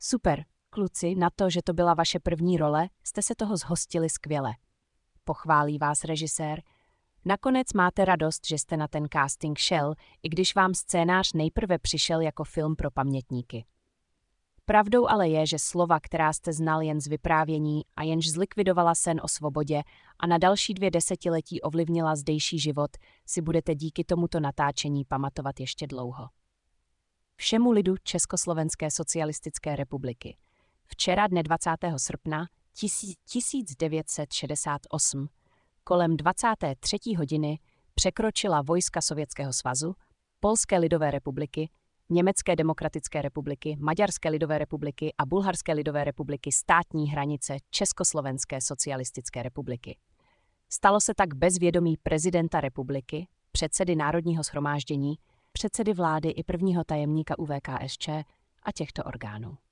Super, kluci, na to, že to byla vaše první role, jste se toho zhostili skvěle. Pochválí vás režisér. Nakonec máte radost, že jste na ten casting šel, i když vám scénář nejprve přišel jako film pro pamětníky. Pravdou ale je, že slova, která jste znal jen z vyprávění a jenž zlikvidovala sen o svobodě a na další 2 desetiletí ovlivnila zdejší život, si budete díky tomuto natáčení pamatovat ještě dlouho. Všemu lidu Československé socialistické republiky. Včera dne 20. srpna 1968 kolem 23. hodiny překročila vojska Sovětského svazu, Polské lidové republiky, Německé demokratické republiky, Maďarské lidové republiky a Bulharské lidové republiky státní hranice Československé socialistické republiky. Stalo se tak bez vědomí prezidenta republiky, předsedy Národního shromáždění, předsedy vlády i prvního tajemníka ÚVKSČ a těchto orgánů.